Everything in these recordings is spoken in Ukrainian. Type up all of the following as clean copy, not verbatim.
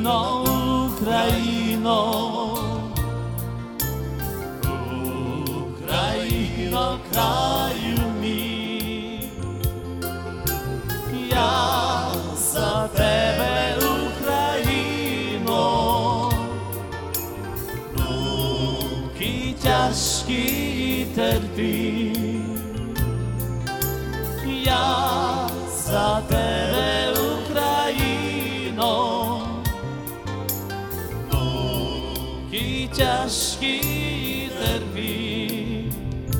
Україно, Україно, Україно, краю мій, я за тебе, Україно, муки тяжкі терпів, я за тебе, Україно, муки тяжкі терпів.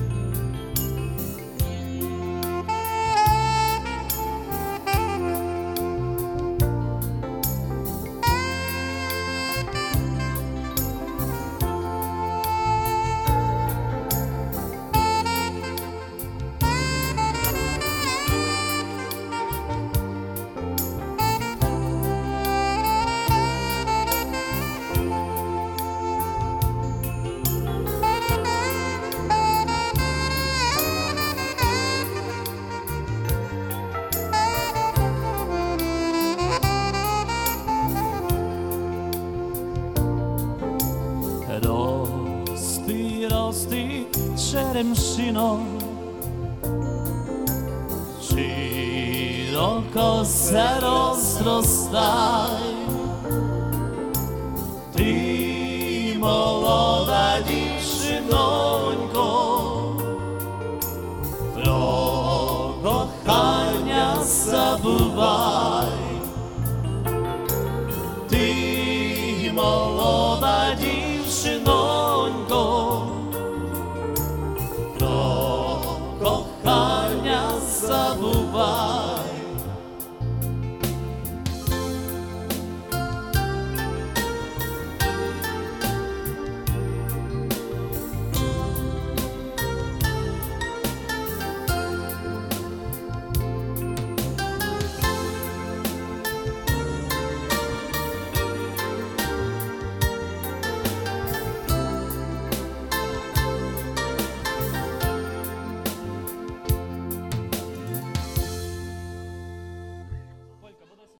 Рости, рости, черемшино, широко се розростай. Ти, молода дівчинонько, про кохання забувай.